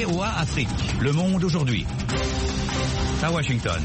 VOA Afrique. Le monde aujourd'hui. À Washington.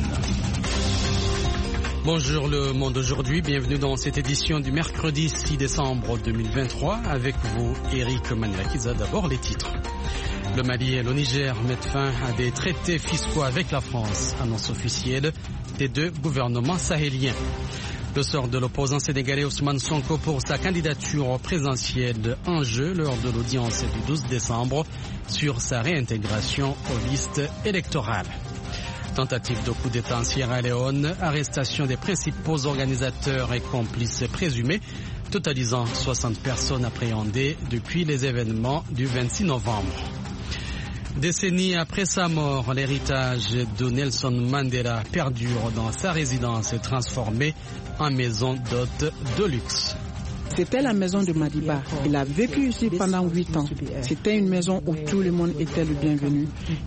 Bonjour le monde aujourd'hui, bienvenue dans cette édition du mercredi 6 décembre 2023 avec vous Eric Manilakiza. D'abord les titres. Le Mali et le Niger mettent fin à des traités fiscaux avec la France, annonce officielle des deux gouvernements sahéliens. Le sort de l'opposant sénégalais Ousmane Sonko pour sa candidature présidentielle en jeu lors de l'audience du 12 décembre sur sa réintégration aux listes électorales. Tentative de coup d'État en Sierra Leone, arrestation des principaux organisateurs et complices présumés, totalisant 60 personnes appréhendées depuis les événements du 26 novembre. Décennies après sa mort, l'héritage de Nelson Mandela perdure dans sa résidence transformée en maison d'hôte de luxe. C'était la maison de Madiba. Il a vécu ici pendant 8 ans. C'était une maison où tout le monde était le bienvenu.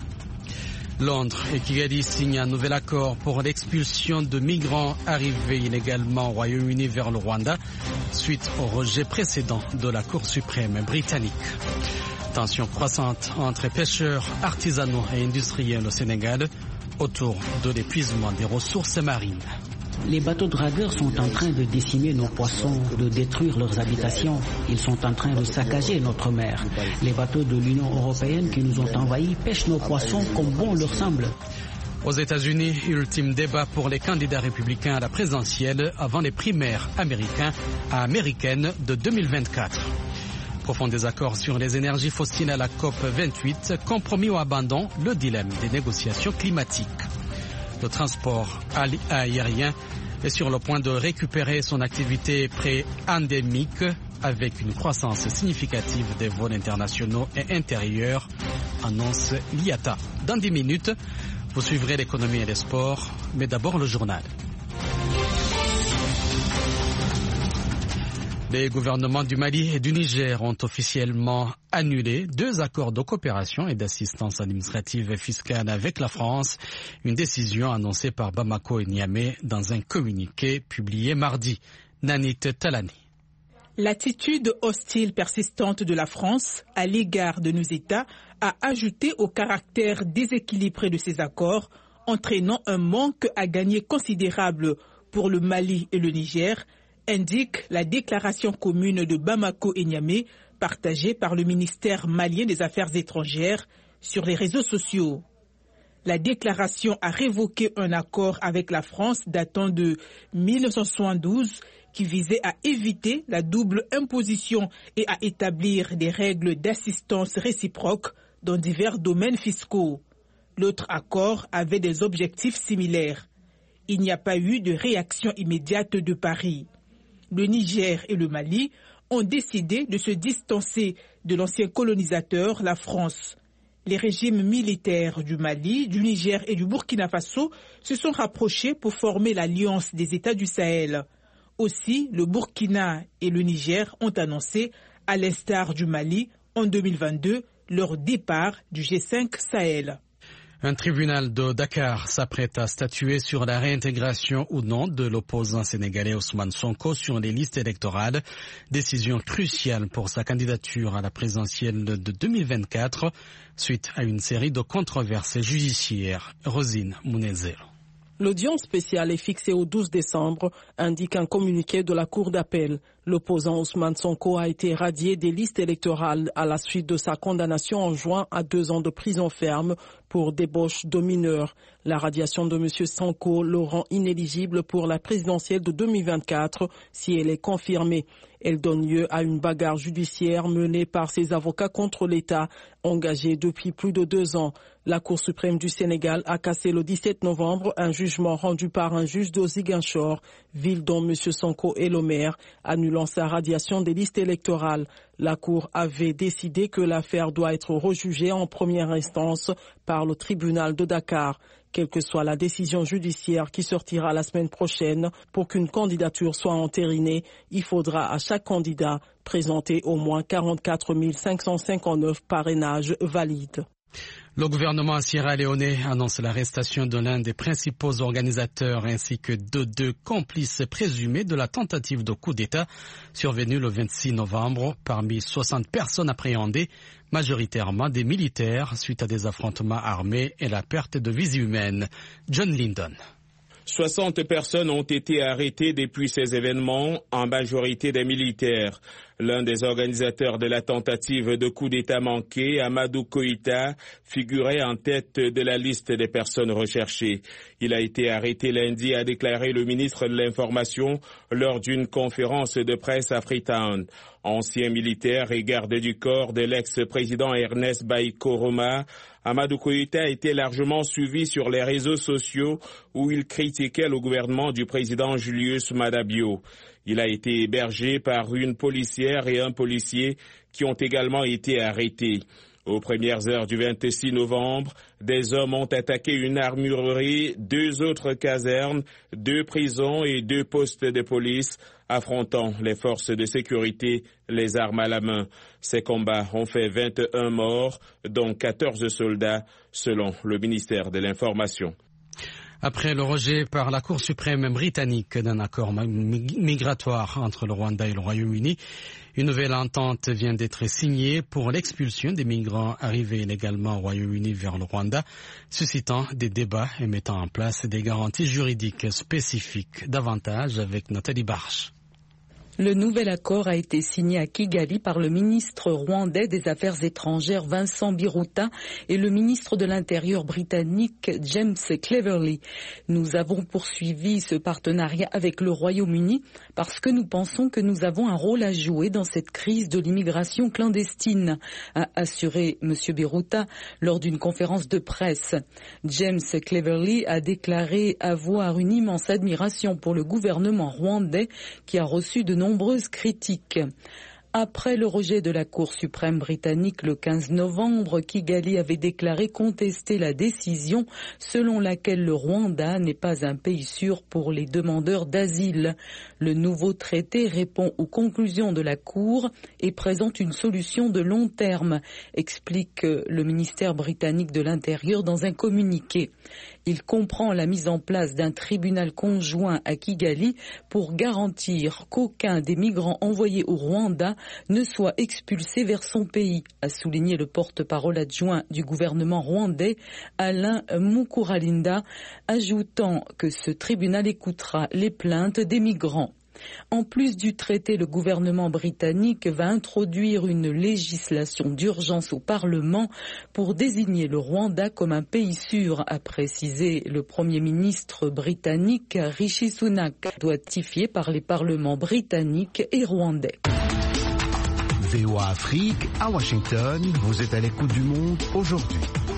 Londres et Kigali signent un nouvel accord pour l'expulsion de migrants arrivés illégalement au Royaume-Uni vers le Rwanda, suite au rejet précédent de la Cour suprême britannique. Tension croissante entre pêcheurs, artisanaux et industriels au Sénégal autour de l'épuisement des ressources marines. Les bateaux dragueurs sont en train de décimer nos poissons, de détruire leurs habitations. Ils sont en train de saccager notre mer. Les bateaux de l'Union européenne qui nous ont envahis pêchent nos poissons comme bon leur semble. Aux États-Unis, ultime débat pour les candidats républicains à la présidentielle avant les primaires américaines de 2024. Profond désaccord sur les énergies fossiles à la COP28, compromis ou abandon, le dilemme des négociations climatiques. Le transport aérien est sur le point de récupérer son activité pré-endémique avec une croissance significative des vols internationaux et intérieurs, annonce l'IATA. Dans 10 minutes, vous suivrez l'économie et les sports, mais d'abord le journal. Les gouvernements du Mali et du Niger ont officiellement annulé 2 accords de coopération et d'assistance administrative et fiscale avec la France, une décision annoncée par Bamako et Niamey dans un communiqué publié mardi. Nanit Talani. L'attitude hostile persistante de la France à l'égard de nos États a ajouté au caractère déséquilibré de ces accords, entraînant un manque à gagner considérable pour le Mali et le Niger, indique la déclaration commune de Bamako et Niamey, partagée par le ministère malien des Affaires étrangères sur les réseaux sociaux. La déclaration a révoqué un accord avec la France datant de 1972 qui visait à éviter la double imposition et à établir des règles d'assistance réciproque dans divers domaines fiscaux. L'autre accord avait des objectifs similaires. Il n'y a pas eu de réaction immédiate de Paris. Le Niger et le Mali ont décidé de se distancer de l'ancien colonisateur, la France. Les régimes militaires du Mali, du Niger et du Burkina Faso se sont rapprochés pour former l'Alliance des États du Sahel. Aussi, le Burkina et le Niger ont annoncé, à l'instar du Mali, en 2022, leur départ du G5 Sahel. Un tribunal de Dakar s'apprête à statuer sur la réintégration ou non de l'opposant sénégalais Ousmane Sonko sur les listes électorales. Décision cruciale pour sa candidature à la présidentielle de 2024 suite à une série de controverses judiciaires. Rosine Mounezero. L'audience spéciale est fixée au 12 décembre, indique un communiqué de la Cour d'appel. L'opposant Ousmane Sonko a été radié des listes électorales à la suite de sa condamnation en juin à 2 ans de prison ferme pour débauche de mineurs. La radiation de M. Sonko le rend inéligible pour la présidentielle de 2024 si elle est confirmée. Elle donne lieu à une bagarre judiciaire menée par ses avocats contre l'État, engagée depuis plus de 2 ans. La Cour suprême du Sénégal a cassé le 17 novembre un jugement rendu par un juge de Ziguinchor, ville dont M. Sonko est le maire, annulant sa radiation des listes électorales. La Cour avait décidé que l'affaire doit être rejugée en première instance par le tribunal de Dakar. Quelle que soit la décision judiciaire qui sortira la semaine prochaine, pour qu'une candidature soit entérinée, il faudra à chaque candidat présenter au moins 44 559 parrainages valides. Le gouvernement sierra-léonais annonce l'arrestation de l'un des principaux organisateurs ainsi que de deux complices présumés de la tentative de coup d'État survenue le 26 novembre parmi 60 personnes appréhendées, majoritairement des militaires suite à des affrontements armés et la perte de vies humaines. John Lyndon. 60 personnes ont été arrêtées depuis ces événements, en majorité des militaires. L'un des organisateurs de la tentative de coup d'État manqué, Amadou Koïta, figurait en tête de la liste des personnes recherchées. Il a été arrêté lundi, a déclaré le ministre de l'Information lors d'une conférence de presse à Freetown. Ancien militaire et garde du corps de l'ex-président Ernest Bai Koroma, Amadou Koïta a été largement suivi sur les réseaux sociaux où il critiquait le gouvernement du président Julius Maada Bio. Il a été hébergé par une policière et un policier qui ont également été arrêtés. Aux premières heures du 26 novembre, des hommes ont attaqué une armurerie, 2 autres casernes, 2 prisons et 2 postes de police, affrontant les forces de sécurité, les armes à la main. Ces combats ont fait 21 morts, dont 14 soldats, selon le ministère de l'Information. Après le rejet par la Cour suprême britannique d'un accord migratoire entre le Rwanda et le Royaume-Uni, une nouvelle entente vient d'être signée pour l'expulsion des migrants arrivés illégalement au Royaume-Uni vers le Rwanda, suscitant des débats et mettant en place des garanties juridiques spécifiques. Davantage avec Nathalie Barche. Le nouvel accord a été signé à Kigali par le ministre rwandais des Affaires étrangères Vincent Biruta et le ministre de l'Intérieur britannique James Cleverly. Nous avons poursuivi ce partenariat avec le Royaume-Uni parce que nous pensons que nous avons un rôle à jouer dans cette crise de l'immigration clandestine, a assuré M. Biruta lors d'une conférence de presse. James Cleverly a déclaré avoir une immense admiration pour le gouvernement rwandais qui a reçu de nombreuses critiques. Après le rejet de la Cour suprême britannique le 15 novembre, Kigali avait déclaré contester la décision selon laquelle le Rwanda n'est pas un pays sûr pour les demandeurs d'asile. Le nouveau traité répond aux conclusions de la Cour et présente une solution de long terme, explique le ministère britannique de l'Intérieur dans un communiqué. Il comprend la mise en place d'un tribunal conjoint à Kigali pour garantir qu'aucun des migrants envoyés au Rwanda ne soit expulsé vers son pays, a souligné le porte-parole adjoint du gouvernement rwandais, Alain Mukuralinda, ajoutant que ce tribunal écoutera les plaintes des migrants. En plus du traité, le gouvernement britannique va introduire une législation d'urgence au Parlement pour désigner le Rwanda comme un pays sûr, a précisé le Premier ministre britannique Rishi Sunak, ratifié par les parlements britanniques et rwandais. VOA Afrique, à Washington, vous êtes à l'écoute du monde aujourd'hui.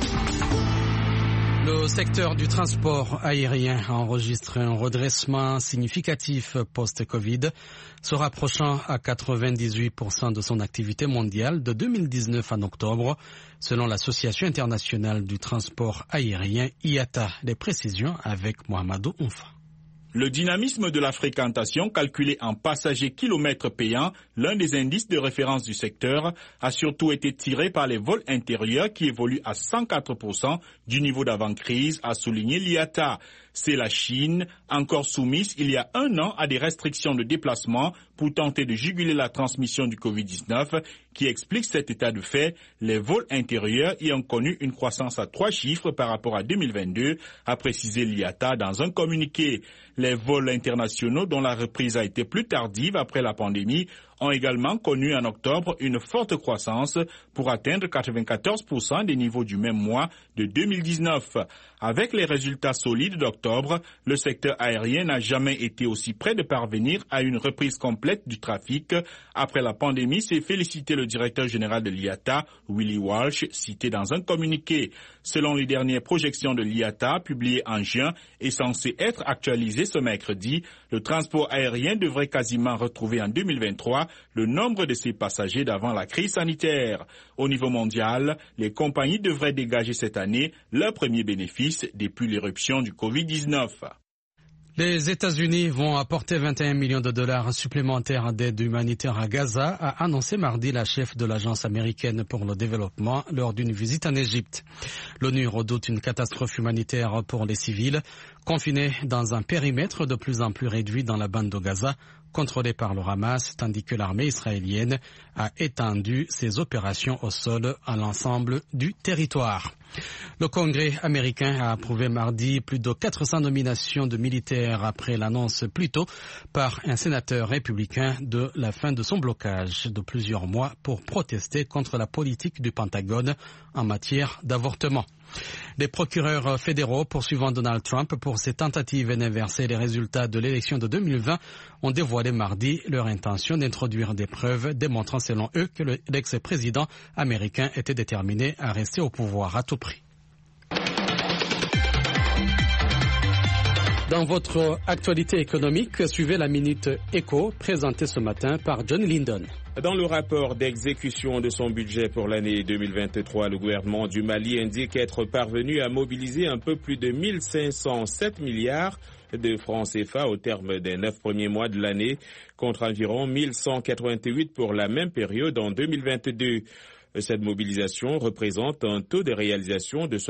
Le secteur du transport aérien a enregistré un redressement significatif post-Covid, se rapprochant à 98% de son activité mondiale de 2019 en octobre, selon l'Association internationale du transport aérien IATA. Les précisions avec Mohamedou Oumfa. Le dynamisme de la fréquentation, calculé en passagers kilomètres payants, l'un des indices de référence du secteur, a surtout été tiré par les vols intérieurs qui évoluent à 104% du niveau d'avant-crise, a souligné l'IATA. C'est la Chine, encore soumise il y a 1 an à des restrictions de déplacement pour tenter de juguler la transmission du Covid-19, qui explique cet état de fait, les vols intérieurs y ont connu une croissance à 3 chiffres par rapport à 2022, a précisé l'IATA dans un communiqué. Les vols internationaux, dont la reprise a été plus tardive après la pandémie, ont également connu en octobre une forte croissance pour atteindre 94% des niveaux du même mois de 2019. Avec les résultats solides d'octobre, le secteur aérien n'a jamais été aussi près de parvenir à une reprise complète du trafic. Après la pandémie, s'est félicité le directeur général de l'IATA, Willie Walsh, cité dans un communiqué. Selon les dernières projections de l'IATA, publiées en juin et censées être actualisées ce mercredi, le transport aérien devrait quasiment retrouver en 2023 le nombre de ses passagers d'avant la crise sanitaire. Au niveau mondial, les compagnies devraient dégager cette année leur premier bénéfice depuis l'éruption du Covid-19. Les États-Unis vont apporter 21 millions de dollars supplémentaires d'aide humanitaire à Gaza, a annoncé mardi la chef de l'Agence américaine pour le développement lors d'une visite en Égypte. L'ONU redoute une catastrophe humanitaire pour les civils, confinés dans un périmètre de plus en plus réduit dans la bande de Gaza, contrôlée par le Hamas, tandis que l'armée israélienne a étendu ses opérations au sol à l'ensemble du territoire. Le Congrès américain a approuvé mardi plus de 400 nominations de militaires après l'annonce plus tôt par un sénateur républicain de la fin de son blocage de plusieurs mois pour protester contre la politique du Pentagone en matière d'avortement. Les procureurs fédéraux poursuivant Donald Trump pour ses tentatives d'inverser les résultats de l'élection de 2020 ont dévoilé mardi leur intention d'introduire des preuves démontrant selon eux que l'ex-président américain était déterminé à rester au pouvoir à tout prix. Dans votre actualité économique, suivez la Minute Éco présentée ce matin par John Linden. Dans le rapport d'exécution de son budget pour l'année 2023, le gouvernement du Mali indique être parvenu à mobiliser un peu plus de 1507 milliards de francs CFA au terme des 9 premiers mois de l'année, contre environ 1188 pour la même période en 2022. Cette mobilisation représente un taux de réalisation de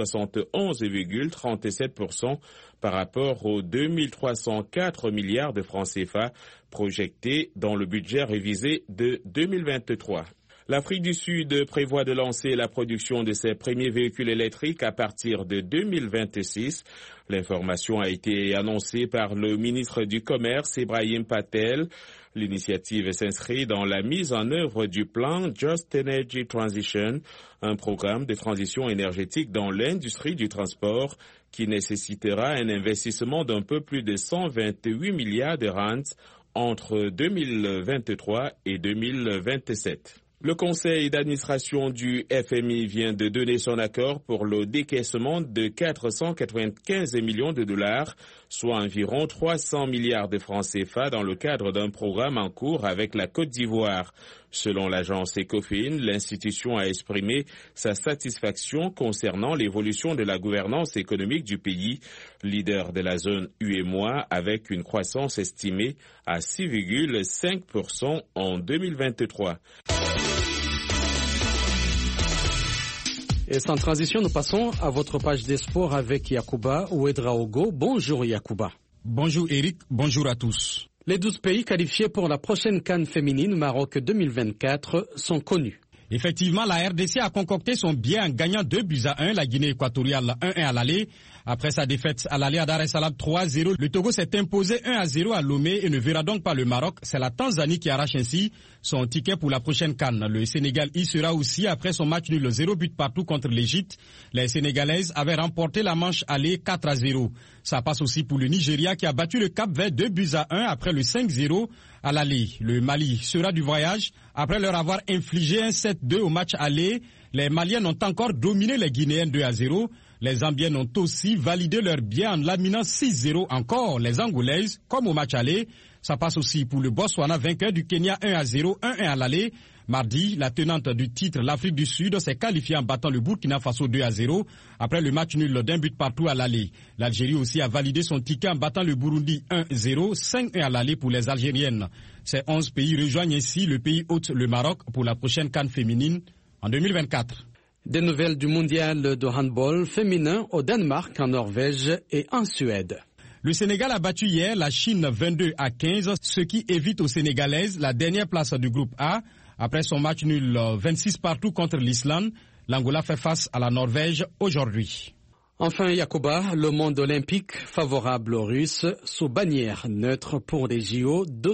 71,37% par rapport aux 2304 milliards de francs CFA projetés dans le budget révisé de 2023. L'Afrique du Sud prévoit de lancer la production de ses premiers véhicules électriques à partir de 2026. L'information a été annoncée par le ministre du Commerce, Ibrahim Patel. L'initiative s'inscrit dans la mise en œuvre du plan Just Energy Transition, un programme de transition énergétique dans l'industrie du transport qui nécessitera un investissement d'un peu plus de 128 milliards de rands entre 2023 et 2027. Le conseil d'administration du FMI vient de donner son accord pour le décaissement de 495 millions de dollars, soit environ 300 milliards de francs CFA dans le cadre d'un programme en cours avec la Côte d'Ivoire. Selon l'agence Ecofin, l'institution a exprimé sa satisfaction concernant l'évolution de la gouvernance économique du pays, leader de la zone UEMOA, avec une croissance estimée à 6,5% en 2023. Et sans transition, nous passons à votre page des sports avec Yacouba Ouedraogo. Bonjour Yacouba. Bonjour Eric, bonjour à tous. Les 12 pays qualifiés pour la prochaine CAN féminine Maroc 2024 sont connus. Effectivement, la RDC a concocté son billet en gagnant 2-1, la Guinée équatoriale 1-1 à l'aller. Après sa défaite à l'aller à Dar es Salaam 3-0, le Togo s'est imposé 1-0 à Lomé et ne verra donc pas le Maroc. C'est la Tanzanie qui arrache ainsi son ticket pour la prochaine CAN. Le Sénégal y sera aussi après son match nul 0 but partout contre l'Égypte. Les Sénégalaises avaient remporté la manche aller 4-0. Ça passe aussi pour le Nigeria qui a battu le Cap-Vert 2-1 après le 5-0 à l'aller. Le Mali sera du voyage après leur avoir infligé un 7-2 au match aller. Les Maliens ont encore dominé les Guinéens 2-0. Les Zambiennes ont aussi validé leur billet en laminant 6-0 encore les Angolaises, comme au match aller. Ça passe aussi pour le Botswana, vainqueur du Kenya 1-0, 1-1 à l'aller. Mardi, la tenante du titre, l'Afrique du Sud, s'est qualifiée en battant le Burkina Faso 2-0 après le match nul d'un but partout à l'aller. L'Algérie aussi a validé son ticket en battant le Burundi 1-0, 5-1 à l'aller pour les Algériennes. Ces 11 pays rejoignent ainsi le pays hôte, le Maroc, pour la prochaine CAN féminine en 2024. Des nouvelles du mondial de handball féminin au Danemark, en Norvège et en Suède. Le Sénégal a battu hier la Chine 22-15, ce qui évite aux Sénégalaises la dernière place du groupe A. Après son match nul 26 partout contre l'Islande, l'Angola fait face à la Norvège aujourd'hui. Enfin, Yacouba, le monde olympique favorable aux Russes sous bannière neutre pour les JO de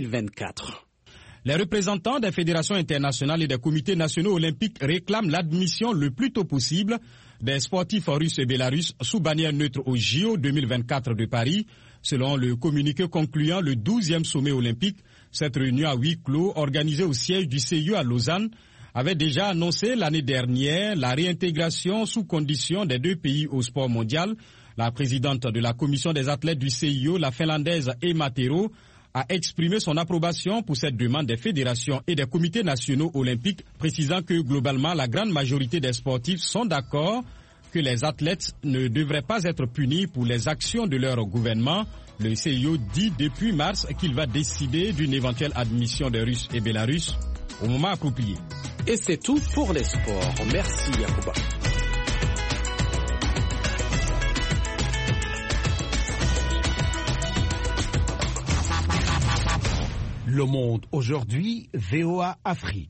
2024. Les représentants des fédérations internationales et des comités nationaux olympiques réclament l'admission le plus tôt possible des sportifs russes et bélarusses sous bannière neutre au JO 2024 de Paris. Selon le communiqué concluant le 12e sommet olympique, cette réunion à huis clos organisée au siège du CIO à Lausanne avait déjà annoncé l'année dernière la réintégration sous condition des deux pays au sport mondial. La présidente de la commission des athlètes du CIO, la finlandaise Emma Tero, a exprimé son approbation pour cette demande des fédérations et des comités nationaux olympiques, précisant que globalement la grande majorité des sportifs sont d'accord que les athlètes ne devraient pas être punis pour les actions de leur gouvernement. Le CIO dit depuis mars qu'il va décider d'une éventuelle admission des Russes et Bélarusses au moment approprié. Et c'est tout pour les sports. Merci Yacouba. Le Monde aujourd'hui, VOA Afrique.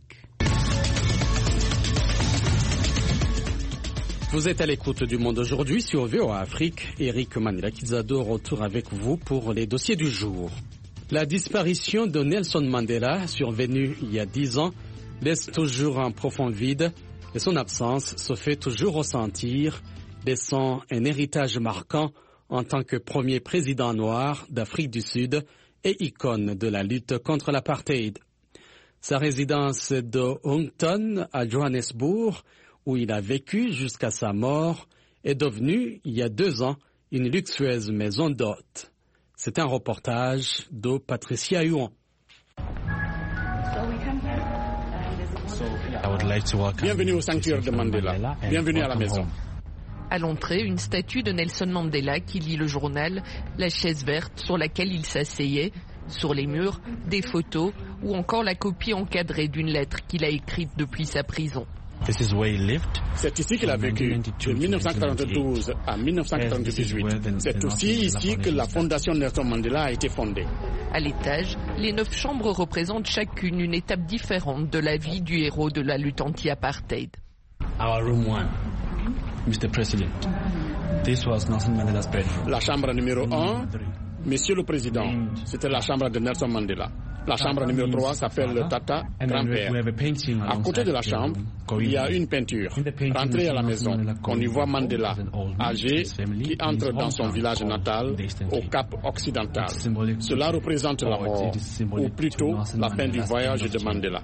Vous êtes à l'écoute du Monde aujourd'hui sur VOA Afrique. Eric Manila-Kizado, retour avec vous pour les dossiers du jour. La disparition de Nelson Mandela, survenue il y a 10 ans, laisse toujours un profond vide et son absence se fait toujours ressentir, laissant un héritage marquant en tant que premier président noir d'Afrique du Sud et icône de la lutte contre l'apartheid. Sa résidence de Houghton à Johannesburg, où il a vécu jusqu'à sa mort, est devenue, il y a 2 ans, une luxueuse maison d'hôtes. C'est un reportage de Patricia Huon. Bienvenue au sanctuaire de Mandela. Bienvenue à la maison. À l'entrée, une statue de Nelson Mandela qui lit le journal, la chaise verte sur laquelle il s'asseyait, sur les murs, des photos ou encore la copie encadrée d'une lettre qu'il a écrite depuis sa prison. C'est ici qu'il a vécu, de 1942 à 1998. C'est aussi ici que la fondation Nelson Mandela a été fondée. À l'étage, les 9 chambres représentent chacune une étape différente de la vie du héros de la lutte anti-apartheid. La chambre numéro 1, Monsieur le Président, c'était la chambre de Nelson Mandela. La chambre numéro 3 s'appelle le Tata, grand-père. À côté de la chambre, il y a une peinture. Rentrez à la maison, on y voit Mandela, âgé, qui entre dans son village natal, au Cap occidental. Cela représente la mort, ou plutôt la fin du voyage de Mandela.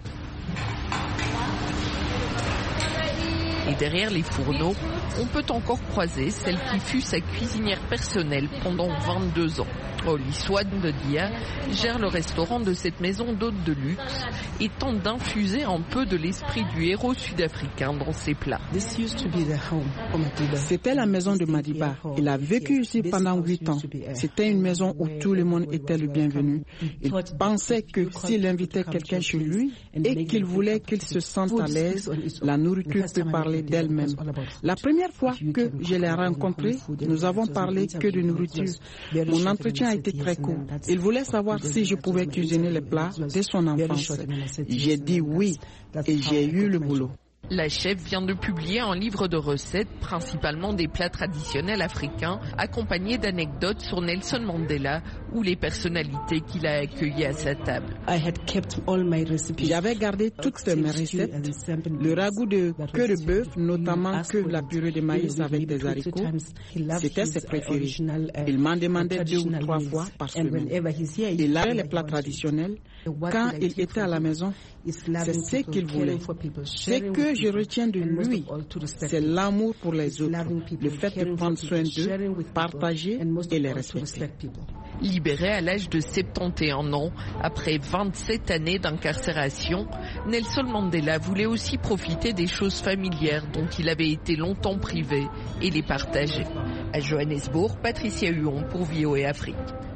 Et derrière les fourneaux, on peut encore croiser celle qui fut sa cuisinière personnelle pendant 22 ans. Oli Swadia gère le restaurant de cette maison d'hôtes de luxe et tente d'infuser un peu de l'esprit du héros sud-africain dans ses plats. C'était la maison de Madiba. Il a vécu ici pendant 8 ans. C'était une maison où tout le monde était le bienvenu. Il pensait que s'il invitait quelqu'un chez lui et qu'il voulait qu'il se sente à l'aise, la nourriture peut parler d'elle-même. La première fois que je l'ai rencontré, nous avons parlé que de nourriture. Mon entretien a été très court. Il voulait savoir si je pouvais cuisiner les plats dès son enfance. J'ai dit oui et j'ai eu le boulot. La chef vient de publier un livre de recettes, principalement des plats traditionnels africains, accompagnés d'anecdotes sur Nelson Mandela ou les personnalités qu'il a accueillies à sa table. J'avais gardé toutes mes recettes, le ragoût de queue de bœuf, notamment que la purée de maïs avec des haricots, c'était ses préférés. Il m'en demandait 2 ou 3 fois par semaine. Il avait les plats traditionnels. Quand il était à la maison, c'est ce qu'il voulait. Ce que je retiens de lui, c'est l'amour pour les autres, le fait de prendre soin d'eux, partager et les respecter. Libéré à l'âge de 71 ans, après 27 années d'incarcération, Nelson Mandela voulait aussi profiter des choses familières dont il avait été longtemps privé et les partager. À Johannesburg, Patricia Huon pour VOA Afrique.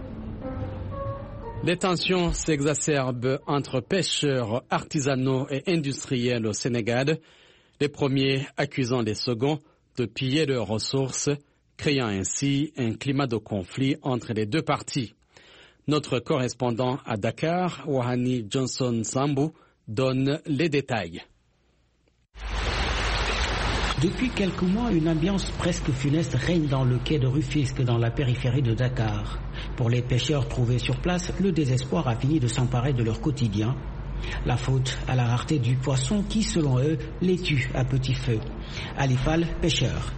Les tensions s'exacerbent entre pêcheurs artisanaux et industriels au Sénégal, les premiers accusant les seconds de piller leurs ressources, créant ainsi un climat de conflit entre les deux parties. Notre correspondant à Dakar, Wahani Johnson Sambou, donne les détails. Depuis quelques mois, une ambiance presque funeste règne dans le quai de Rufisque, dans la périphérie de Dakar. Pour les pêcheurs trouvés sur place, le désespoir a fini de s'emparer de leur quotidien. La faute à la rareté du poisson qui, selon eux, les tue à petit feu. Alifal, pêcheur.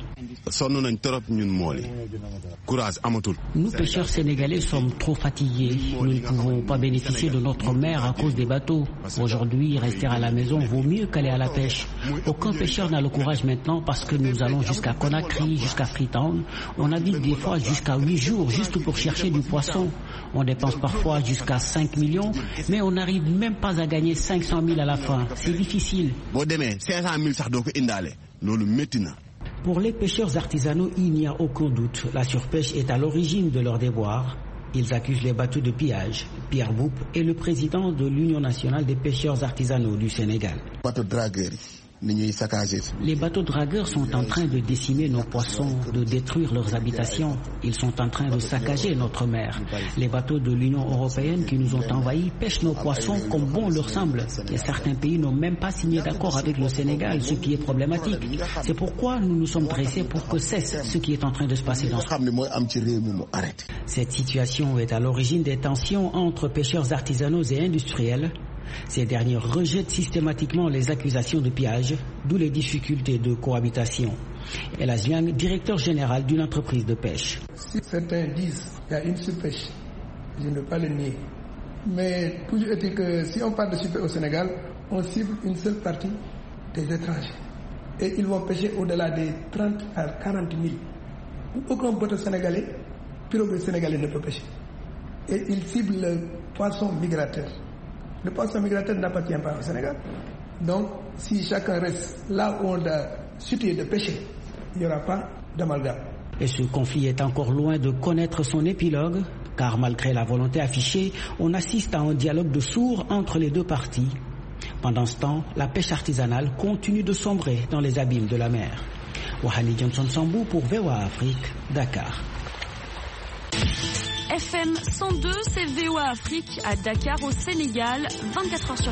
Nous, pêcheurs sénégalais, sommes trop fatigués. Nous ne pouvons pas bénéficier de notre mer à cause des bateaux. Aujourd'hui, rester à la maison vaut mieux qu'aller à la pêche. Aucun pêcheur n'a le courage maintenant parce que nous allons jusqu'à Conakry, jusqu'à Freetown. On navigue des fois jusqu'à 8 jours juste pour chercher du poisson. On dépense parfois jusqu'à 5 millions, mais on n'arrive même pas à gagner 500 000 à la fin. C'est difficile. Pour les pêcheurs artisanaux, il n'y a aucun doute. La surpêche est à l'origine de leurs déboires. Ils accusent les bateaux de pillage. Pierre Boup est le président de l'Union nationale des pêcheurs artisanaux du Sénégal. Les bateaux dragueurs sont en train de décimer nos poissons, de détruire leurs habitations. Ils sont en train de saccager notre mer. Les bateaux de l'Union européenne qui nous ont envahis pêchent nos poissons comme bon leur semble. Et certains pays n'ont même pas signé d'accord avec le Sénégal, ce qui est problématique. C'est pourquoi nous nous sommes dressés pour que cesse ce qui est en train de se passer dans ce pays. Cette situation est à l'origine des tensions entre pêcheurs artisanaux et industriels. Ces derniers rejettent systématiquement les accusations de pillage, d'où les difficultés de cohabitation. El Azliang, directeur général d'une entreprise de pêche. Si certains disent qu'il y a une surpêche, je ne veux pas le nier. Mais toujours est-il que si on parle de surpêche au Sénégal, on cible une seule partie des étrangers. Et ils vont pêcher au-delà des 30 à 40 000. Aucun bateau sénégalais, pirogue sénégalais ne peut pêcher. Et ils ciblent le poisson migrateur. Le poisson migrateur n'appartient pas au Sénégal. Donc, si chacun reste là où on a situé de pêcher, il n'y aura pas d'amalgame. Et ce conflit est encore loin de connaître son épilogue, car malgré la volonté affichée, on assiste à un dialogue de sourds entre les deux parties. Pendant ce temps, la pêche artisanale continue de sombrer dans les abîmes de la mer. Wahani Johnson Sambou pour VOA Afrique, Dakar. FM 102, c'est VOA Afrique à Dakar au Sénégal, 24h sur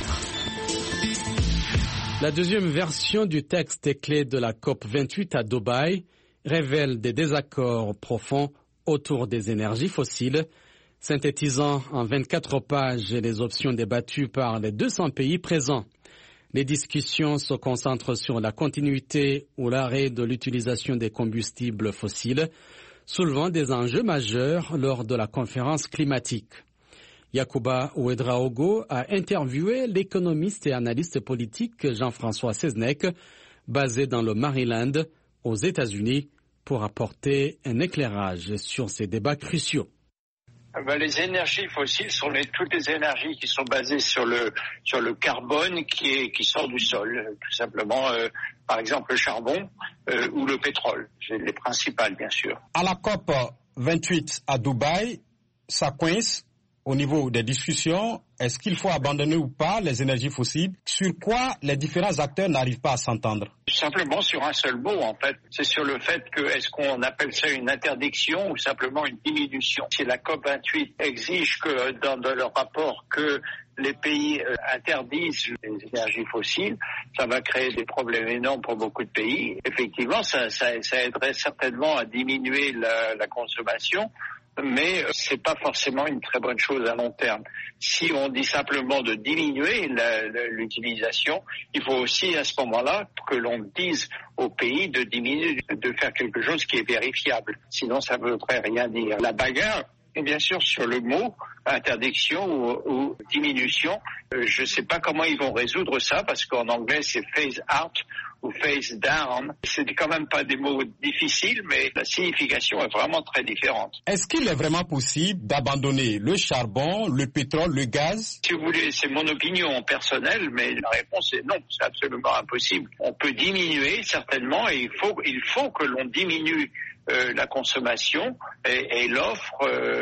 24. La deuxième version du texte clé de la COP28 à Dubaï révèle des désaccords profonds autour des énergies fossiles, synthétisant en 24 pages les options débattues par les 200 pays présents. Les discussions se concentrent sur la continuité ou l'arrêt de l'utilisation des combustibles fossiles, soulevant des enjeux majeurs lors de la conférence climatique. Yacouba Ouedraogo a interviewé l'économiste et analyste politique Jean-François Seznec, basé dans le Maryland, aux États-Unis, pour apporter un éclairage sur ces débats cruciaux. Les énergies fossiles sont toutes les énergies qui sont basées sur le carbone qui sort du sol, tout simplement. Par exemple, le charbon ou le pétrole, c'est les principales, bien sûr. À la COP 28 à Dubaï, ça coince au niveau des discussions. Est-ce qu'il faut abandonner ou pas les énergies fossiles? Sur quoi les différents acteurs n'arrivent pas à s'entendre? Simplement sur un seul mot, en fait. C'est sur le fait que, est-ce qu'on appelle ça une interdiction ou simplement une diminution? Si la COP28 exige que, dans leur rapport, que les pays interdisent les énergies fossiles, ça va créer des problèmes énormes pour beaucoup de pays. Effectivement, ça aiderait certainement à diminuer la consommation, mais c'est pas forcément une très bonne chose à long terme. Si on dit simplement de diminuer l'utilisation, il faut aussi à ce moment-là que l'on dise au pays de diminuer, de faire quelque chose qui est vérifiable. Sinon, ça ne veut rien dire. La bagarre, et bien sûr, sur le mot interdiction ou diminution, je ne sais pas comment ils vont résoudre ça, parce qu'en anglais, c'est phase out ou phase down. C'est quand même pas des mots difficiles, mais la signification est vraiment très différente. Est-ce qu'il est vraiment possible d'abandonner le charbon, le pétrole, le gaz? Si vous voulez, c'est mon opinion personnelle, mais la réponse est non, c'est absolument impossible. On peut diminuer, certainement, et il faut que l'on diminue la consommation et l'offre,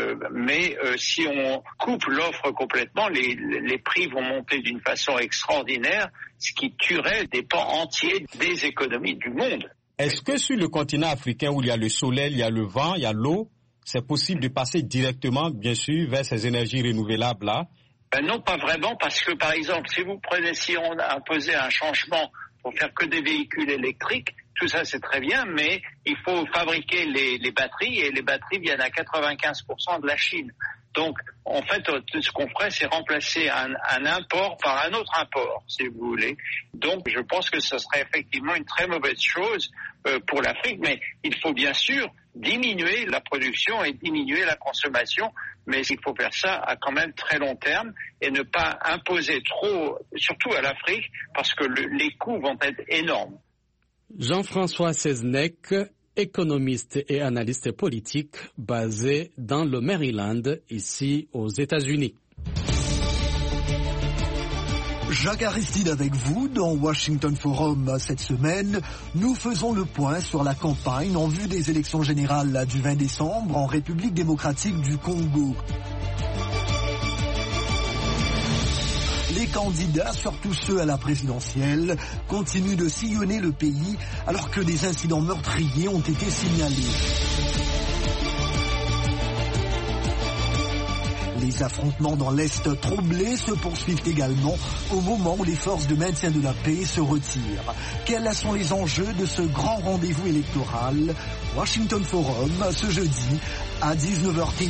mais si on coupe l'offre complètement, les prix vont monter d'une façon extraordinaire, ce qui tuerait des pans entiers des économies du monde. Est-ce que sur le continent africain où il y a le soleil, il y a le vent, il y a l'eau, c'est possible de passer directement, bien sûr, vers ces énergies renouvelables-là? Non, pas vraiment, parce que, par exemple, si on imposait un changement pour faire que des véhicules électriques, tout ça c'est très bien, mais il faut fabriquer les batteries, et les batteries viennent à 95% de la Chine. Donc, en fait, ce qu'on ferait, c'est remplacer un import par un autre import, si vous voulez. Donc, je pense que ce serait effectivement une très mauvaise chose pour l'Afrique, mais il faut bien sûr diminuer la production et diminuer la consommation, mais il faut faire ça à quand même très long terme et ne pas imposer trop, surtout à l'Afrique, parce que les coûts vont être énormes. Jean-François Seznec, économiste et analyste politique basé dans le Maryland, ici aux États-Unis. Jacques Aristide avec vous dans Washington Forum cette semaine. Nous faisons le point sur la campagne en vue des élections générales du 20 décembre en République démocratique du Congo. Les candidats, surtout ceux à la présidentielle, continuent de sillonner le pays alors que des incidents meurtriers ont été signalés. Les affrontements dans l'Est troublé se poursuivent également au moment où les forces de maintien de la paix se retirent. Quels sont les enjeux de ce grand rendez-vous électoral? Washington Forum, ce jeudi à 19h30.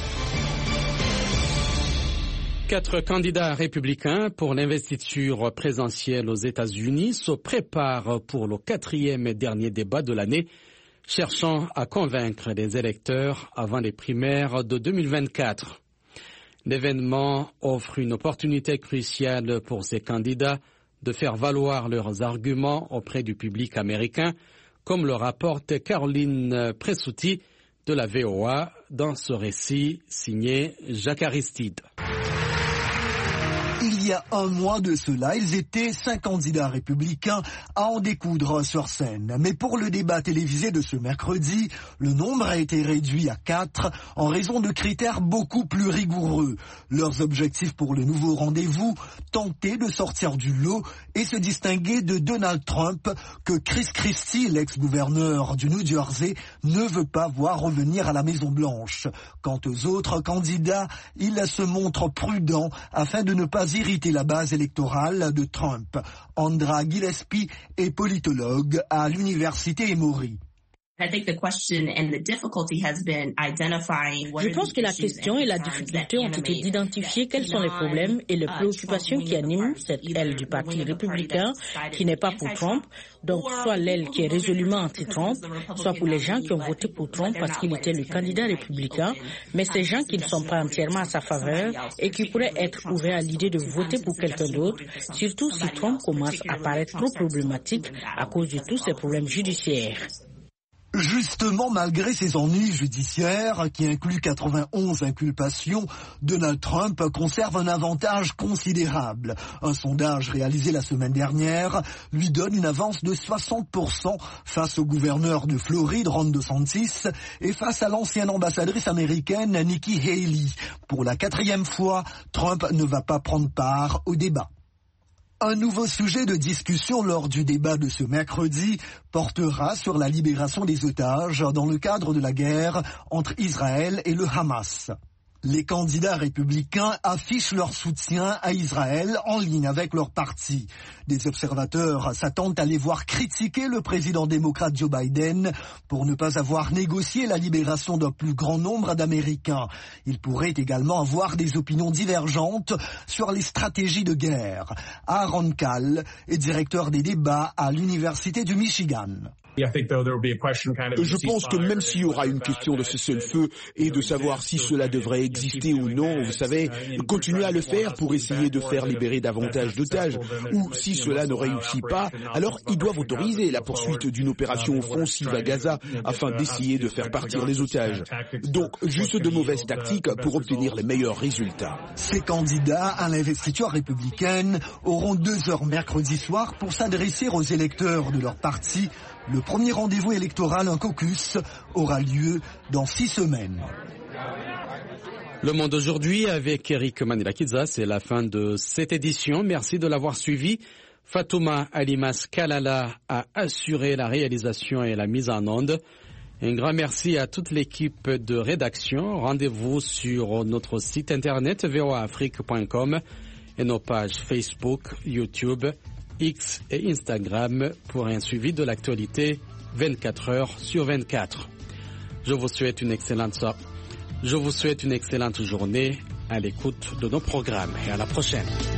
4 candidats républicains pour l'investiture présidentielle aux États-Unis se préparent pour le 4e et dernier débat de l'année, cherchant à convaincre les électeurs avant les primaires de 2024. L'événement offre une opportunité cruciale pour ces candidats de faire valoir leurs arguments auprès du public américain, comme le rapporte Caroline Presutti de la VOA dans ce récit signé Jacques Aristide. Il y a un mois de cela, ils étaient 5 candidats républicains à en découdre sur scène. Mais pour le débat télévisé de ce mercredi, le nombre a été réduit à 4 en raison de critères beaucoup plus rigoureux. Leurs objectifs pour le nouveau rendez-vous, tenter de sortir du lot et se distinguer de Donald Trump que Chris Christie, l'ex-gouverneur du New Jersey, ne veut pas voir revenir à la Maison-Blanche. Quant aux autres candidats, ils se montrent prudents afin de ne pas irriter la base électorale de Trump. Andra Gillespie est politologue à l'université Emory. Je pense que la question et la difficulté ont été d'identifier quels sont les problèmes et les préoccupations qui animent cette aile du Parti républicain qui n'est pas pour Trump, donc soit l'aile qui est résolument anti-Trump, soit pour les gens qui ont voté pour Trump parce qu'il était le candidat républicain, mais ces gens qui ne sont pas entièrement à sa faveur et qui pourraient être ouverts à l'idée de voter pour quelqu'un d'autre, surtout si Trump commence à paraître trop problématique à cause de tous ces problèmes judiciaires. Justement, malgré ses ennuis judiciaires, qui incluent 91 inculpations, Donald Trump conserve un avantage considérable. Un sondage réalisé la semaine dernière lui donne une avance de 60% face au gouverneur de Floride, Ron DeSantis, et face à l'ancienne ambassadrice américaine, Nikki Haley. Pour la 4e fois, Trump ne va pas prendre part au débat. Un nouveau sujet de discussion lors du débat de ce mercredi portera sur la libération des otages dans le cadre de la guerre entre Israël et le Hamas. Les candidats républicains affichent leur soutien à Israël en ligne avec leur parti. Des observateurs s'attendent à les voir critiquer le président démocrate Joe Biden pour ne pas avoir négocié la libération d'un plus grand nombre d'Américains. Ils pourraient également avoir des opinions divergentes sur les stratégies de guerre. Aaron Kahl est directeur des débats à l'Université du Michigan. Je pense que même s'il y aura une question de cessez-le-feu et de savoir si cela devrait exister ou non, vous savez, continuer à le faire pour essayer de faire libérer davantage d'otages, ou si cela ne réussit pas, alors ils doivent autoriser la poursuite d'une opération offensive à Gaza afin d'essayer de faire partir les otages. Donc, juste de mauvaises tactiques pour obtenir les meilleurs résultats. Ces candidats à l'investiture républicaine auront 2 heures mercredi soir pour s'adresser aux électeurs de leur parti. Le premier rendez-vous électoral, un caucus, aura lieu dans 6 semaines. Le Monde aujourd'hui avec Eric Manilakidza, c'est la fin de cette édition. Merci de l'avoir suivi. Fatouma Alimas Kalala a assuré la réalisation et la mise en onde. Un grand merci à toute l'équipe de rédaction. Rendez-vous sur notre site internet voaafrique.com et nos pages Facebook, YouTube, X et Instagram pour un suivi de l'actualité 24 heures sur 24. Je vous souhaite une excellente journée à l'écoute de nos programmes et à la prochaine.